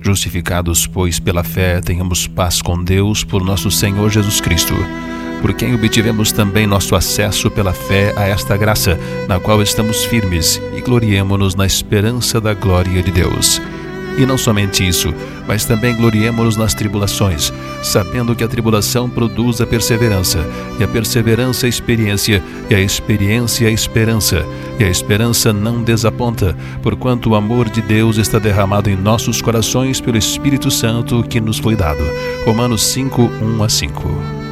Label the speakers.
Speaker 1: Justificados, pois, pela fé, tenhamos paz com Deus por nosso Senhor Jesus Cristo, por quem obtivemos também nosso acesso pela fé a esta graça, na qual estamos firmes, e gloriemo-nos na esperança da glória de Deus. E não somente isso, mas também gloriemo-nos nas tribulações, sabendo que a tribulação produz a perseverança, e a perseverança a experiência, e a experiência a esperança, e a esperança não desaponta, porquanto o amor de Deus está derramado em nossos corações pelo Espírito Santo que nos foi dado. Romanos 5, 1-5.